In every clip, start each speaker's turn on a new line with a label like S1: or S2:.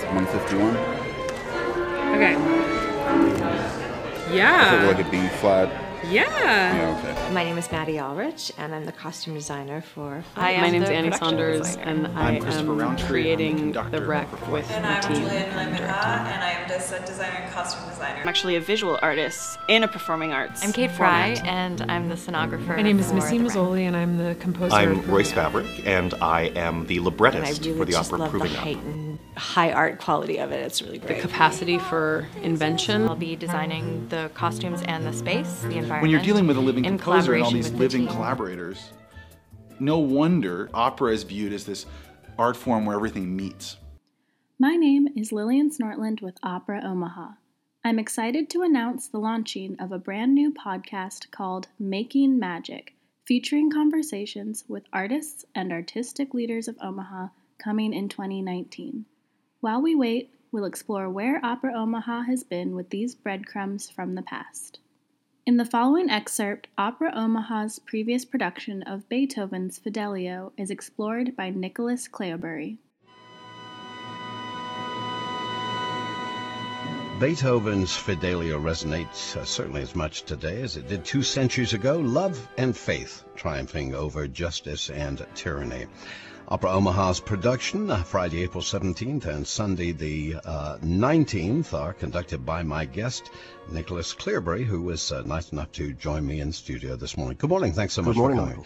S1: 151.
S2: Okay.
S1: Is
S2: Yeah.
S1: it like a B flat?
S2: Yeah.
S1: Yeah, okay.
S3: My name is Maddie Ulrich, and I'm the costume designer for...
S4: My name's Annie Saunders, and I
S5: Christopher
S4: am
S5: Roundtree.
S4: creating
S5: I'm the
S4: the
S5: conductor
S4: wreck
S5: for
S4: with
S6: And
S4: the
S6: I'm
S4: team.
S6: Julian Lemira, and I am the set designer and costume designer.
S7: I'm actually a visual artist in a performing arts.
S3: I'm Kate Fry, and I'm the scenographer.
S2: My name is
S3: for
S2: Missy
S3: the
S2: Mazzoli, and I'm the composer.
S8: I'm
S2: for
S8: Royce
S2: the
S8: Favrick, and I am the
S3: And I
S8: librettist
S3: really
S8: for the
S3: just
S8: opera
S3: love the
S8: Proving Up.
S3: heightened, high art quality of it. It's really
S4: The
S3: great.
S4: capacity for invention.
S3: I'll be designing the costumes and the space, the environment.
S5: When you're dealing with a living
S3: in
S5: composer and all
S3: collaboration
S5: these
S3: with the
S5: living
S3: team.
S5: collaborators, no wonder opera is viewed as this art form where everything meets.
S9: My name is Lillian Snortland with Opera Omaha. I'm excited to announce the launching of a brand new podcast called Making Magic, featuring conversations with artists and artistic leaders of Omaha coming in 2019. While we wait, we'll explore where Opera Omaha has been with these breadcrumbs from the past. In the following excerpt, Opera Omaha's previous production of Beethoven's Fidelio is explored by Nicholas Cleobury.
S10: Beethoven's Fidelio resonates certainly as much today as it did 2 centuries ago. Love and faith triumphing over justice and tyranny. Opera Omaha's production, Friday, April 17th and Sunday the 19th, are conducted by my guest, Nicholas Cleobury, who was nice enough to join me in studio this morning. Good morning. Thanks so much for coming.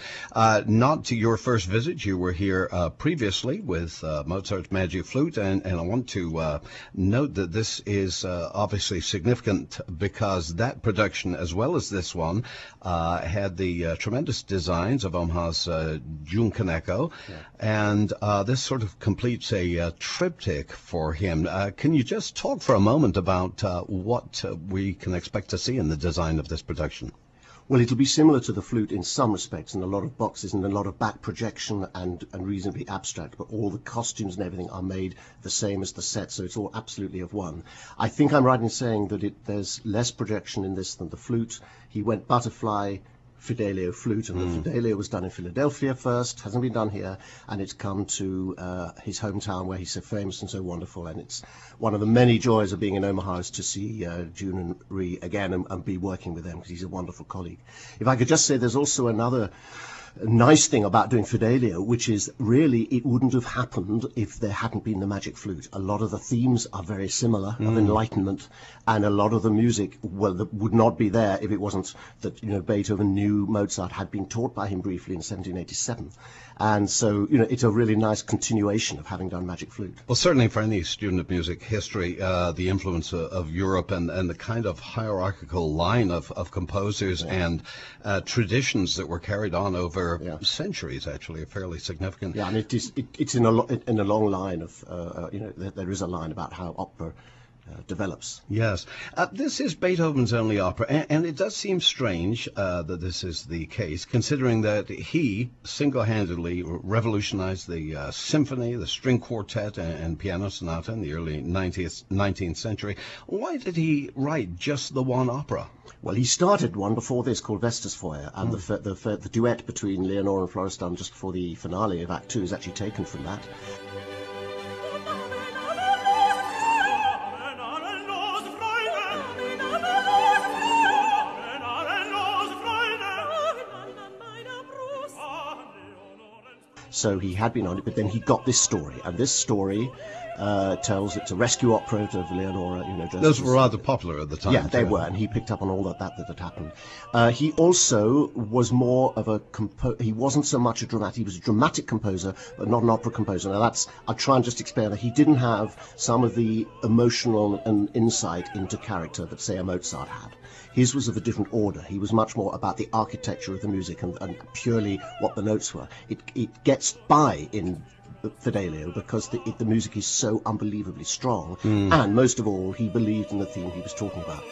S10: Not to your first visit. You were here previously with Mozart's Magic Flute, and I want to note that this is obviously significant because that production, as well as this one, had the tremendous designs of Omaha's Jun Kaneko, and this sort of completes a triptych for him. Can you just talk for a moment about what we can expect to see in the design of this production?
S11: Well, it'll be similar to the flute in some respects, and a lot of boxes and a lot of back projection and reasonably abstract, but all the costumes and everything are made the same as the set, so it's all absolutely of one. I think I'm right in saying that there's less projection in this than the flute. He went butterfly, Fidelio flute, and the Fidelio was done in Philadelphia first, hasn't been done here, and it's come to his hometown where he's so famous and so wonderful, and it's one of the many joys of being in Omaha is to see June and Ree again and be working with them, because he's a wonderful colleague. If I could just say, there's also another nice thing about doing Fidelio, which is really it wouldn't have happened if there hadn't been the Magic Flute. A lot of the themes are very similar of enlightenment, and a lot of the music, well, that would not be there if it wasn't that, Beethoven knew Mozart, had been taught by him briefly in 1787. And so, it's a really nice continuation of having done Magic Flute.
S10: Well, certainly for any student of music history, the influence of Europe and the kind of hierarchical line of composers and traditions that were carried on over centuries, actually, are fairly significant.
S11: Yeah, and it's in a long line of, there is a line about how opera develops.
S10: Yes. This is Beethoven's only opera, and it does seem strange that this is the case, considering that he single-handedly revolutionized the symphony, the string quartet, and piano sonata in the early 19th century. Why did he write just the one opera?
S11: Well, he started one before this called Vestasfeuer, and the duet between Leonore and Florestan just before the finale of Act 2 is actually taken from that. So he had been on it, but then he got this story, and this story tells it's a rescue opera of Leonora.
S10: Those were rather popular at the time.
S11: Yeah, they were, and he picked up on all that had happened. He also was more of a he wasn't so much a dramatic. He was a dramatic composer, but not an opera composer. Now I'll try and just explain that he didn't have some of the emotional and insight into character that, say, a Mozart had. His was of a different order. He was much more about the architecture of the music and purely what the notes were. It gets by in Fidelio because the music is so unbelievably strong, and most of all, he believed in the theme he was talking about.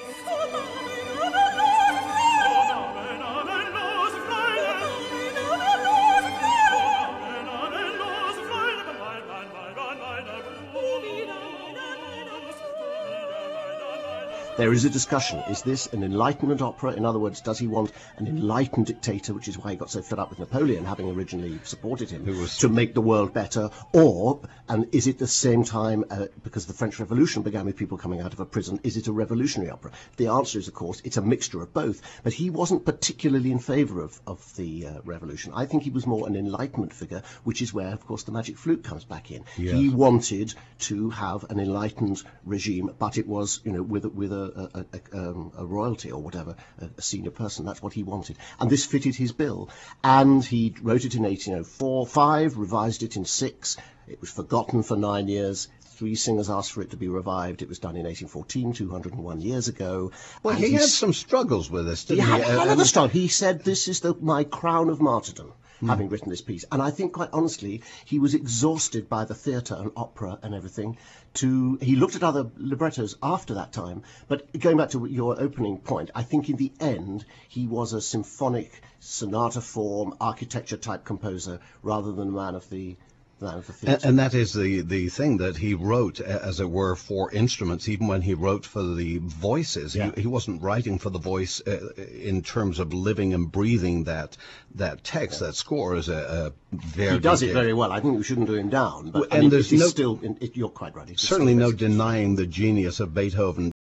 S11: There is a discussion. Is this an Enlightenment opera? In other words, does he want an enlightened dictator, which is why he got so fed up with Napoleon, having originally supported him, to make the world better? Or, and is it the same time, because the French Revolution began with people coming out of a prison, is it a revolutionary opera? The answer is, of course, it's a mixture of both. But he wasn't particularly in favour of the revolution. I think he was more an Enlightenment figure, which is where, of course, the Magic Flute comes back in. Yes. He wanted to have an enlightened regime, but it was, with a royalty or whatever, a senior person. That's what he wanted, and this fitted his bill. And he wrote it in 1804-5, revised it in 6. It was forgotten for 9 years. 3 singers asked for it to be revived. It was done in 1814, 201 years ago.
S10: Well, he had some struggles with this, didn't he?
S11: He had another struggle. He said, "This is my crown of martyrdom." Having written this piece. And I think, quite honestly, he was exhausted by the theatre and opera and everything. He looked at other librettos after that time, but going back to your opening point, I think in the end he was a symphonic, sonata form, architecture type composer rather than a man of the theatre.
S10: And that is the thing that he wrote, as it were, for instruments. Even when he wrote for the voices, he wasn't writing for the voice in terms of living and breathing that text, that score is a very...
S11: He does it very well. I think we shouldn't do him down. But
S10: and there's
S11: still, you're quite right.
S10: Certainly no denying the genius of Beethoven.